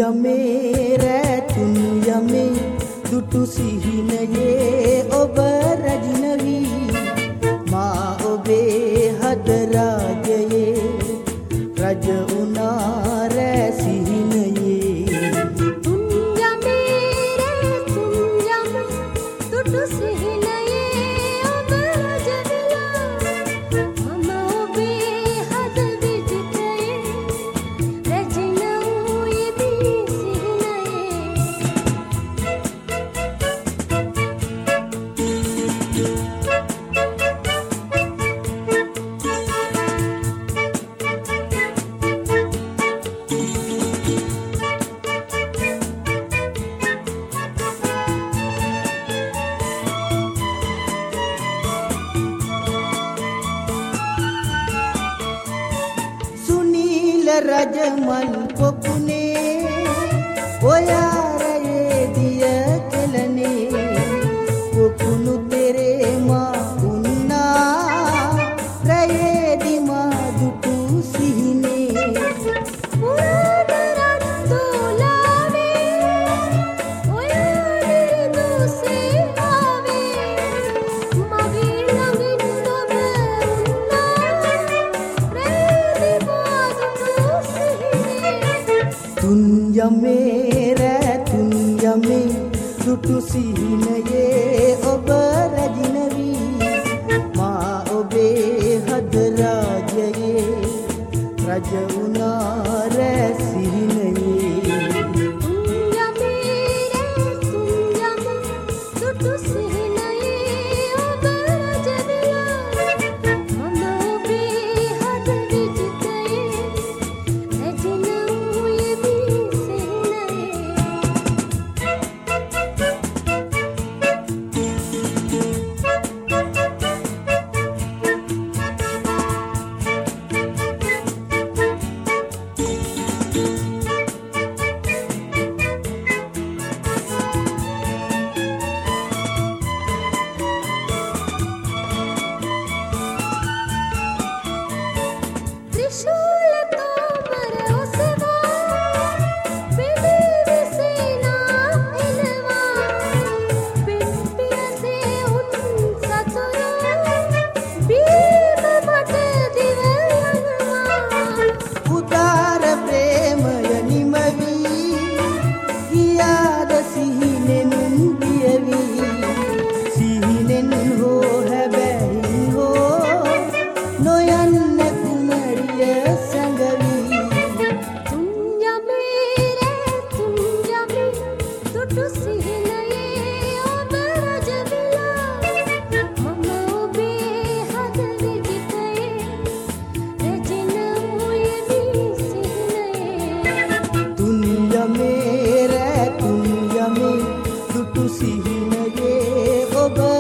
යමේ රැතුන් යමේ දුටු සිහිනයේ ඔබ රජිනවි මා ඔබේ හද රාජයේ රජ උනා රැ සිහිනයේ තුන් යමේ රැතුන් යමේ දුටු සිහිනයේ ඔබ රජ විලා මම ඔබේ හද විජිතයේ රැජින රජමන් පොකුණේ ඔයාරයේ දිය කෙලනේ පොකුණු තෙරේ මා උන්නා රයේ දිමා දුටු සිහිනේ පුරාණ රන්තෝලාවේ ඔයා නිර්දෝෂේ ආවේ මගේ ළඟින් ඔබ උන්නා රයේ දිමා තුන් යමේ රැතුන් යමේ දුටු සිහිනයේ ඔබ රජිනවි මා ඔබේ හද රාජයේ රජ උනා රැ සිහිනයේ සිහිනයේ ඔබ